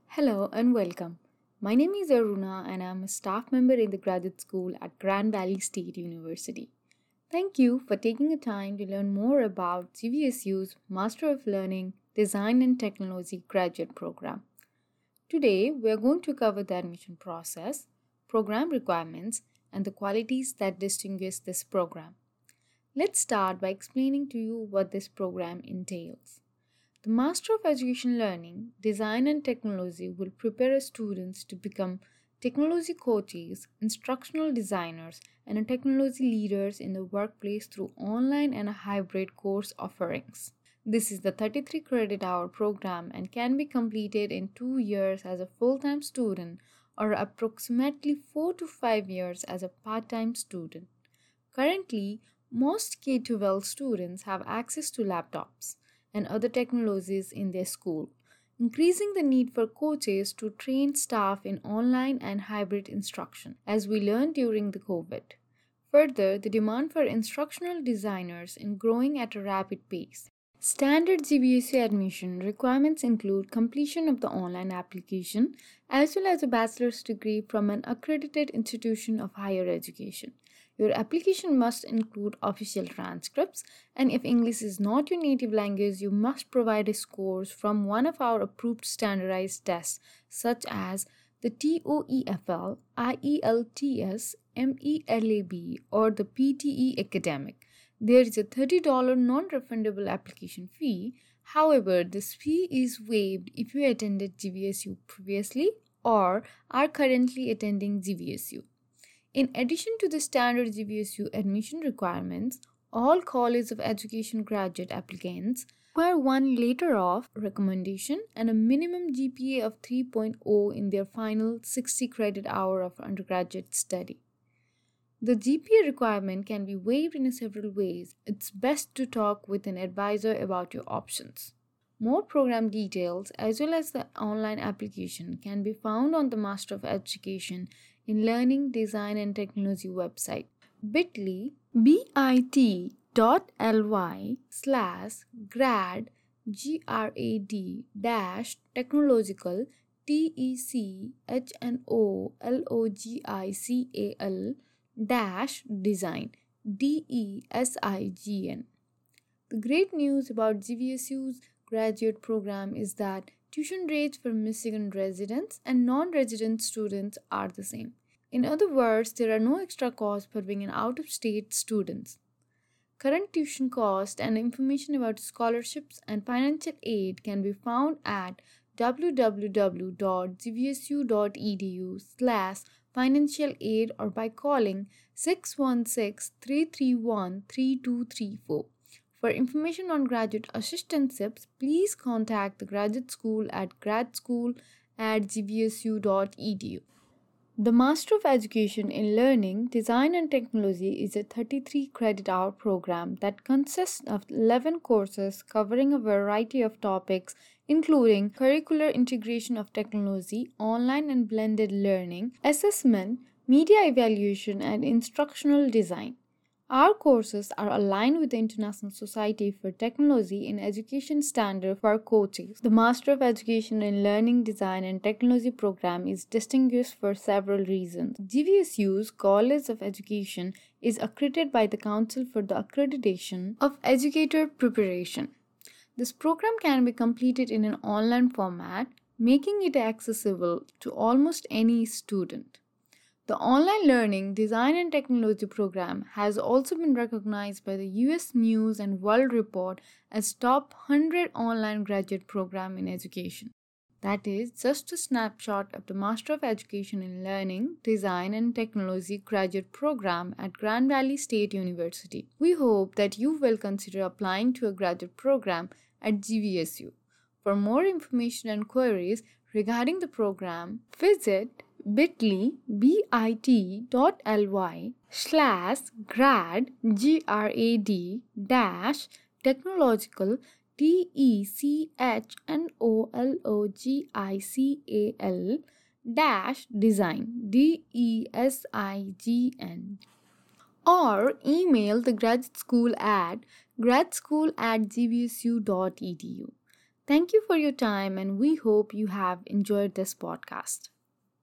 Hello and welcome. My name is Aruna and I'm a staff member in the graduate school at Grand Valley State University. Thank you for taking the time to learn more about GVSU's Master of Learning, Design and Technology graduate program. Today, we are going to cover the admission process, program requirements, and the qualities that distinguish this program. Let's start by explaining to you what this program entails. The Master of Education Learning, Design and Technology will prepare students to become technology coaches, instructional designers, and technology leaders in the workplace through online and hybrid course offerings. This is the 33 credit hour program and can be completed in 2 years as a full-time student or approximately 4 to 5 years as a part-time student. Currently, most K-12 students have access to laptops and other technologies in their school, increasing the need for coaches to train staff in online and hybrid instruction, as we learned during the COVID. Further, the demand for instructional designers is growing at a rapid pace. Standard GVSU admission requirements include completion of the online application as well as a bachelor's degree from an accredited institution of higher education. Your application must include official transcripts, and if English is not your native language, you must provide scores from one of our approved standardized tests, such as the TOEFL, IELTS, MELAB, or the PTE Academic. There is a $30 non-refundable application fee. However, this fee is waived if you attended GVSU previously or are currently attending GVSU. In addition to the standard GVSU admission requirements, all College of Education graduate applicants require one letter of recommendation and a minimum GPA of 3.0 in their final 60 credit hour of undergraduate study. The GPA requirement can be waived in several ways. It's best to talk with an advisor about your options. More program details as well as the online application can be found on the Master of Education in Learning, Design and Technology website bit.ly/grad dash technological technological dash design DESIGN. The great news about GVSU's graduate program is that tuition rates for Michigan residents and non-resident students are the same. In other words, there are no extra costs for being an out-of-state students. Current tuition cost and information about scholarships and financial aid can be found at www.gvsu.edu/financial aid or by calling 616-331-3234. For information on graduate assistantships, please contact the graduate school at gradschool@gvsu.edu. The Master of Education in Learning, Design and Technology is a 33 credit hour program that consists of 11 courses covering a variety of topics including curricular integration of technology, online and blended learning, assessment, media evaluation, and instructional design. Our courses are aligned with the International Society for Technology in Education standard for coaches. The Master of Education in Learning, Design and Technology program is distinguished for several reasons. GVSU's College of Education is accredited by the Council for the Accreditation of Educator Preparation. This program can be completed in an online format, making it accessible to almost any student. The Online Learning, Design and Technology program has also been recognized by the US News and World Report as top 100 online graduate program in education. That is just a snapshot of the Master of Education in Learning, Design and Technology graduate program at Grand Valley State University. We hope that you will consider applying to a graduate program at GVSU. For more information and queries regarding the program, visit bit.ly/grad dash technological technological dash design DESIGN, or email the graduate school at gradschool@gvsu.edu. Thank you for your time, and we hope you have enjoyed this podcast.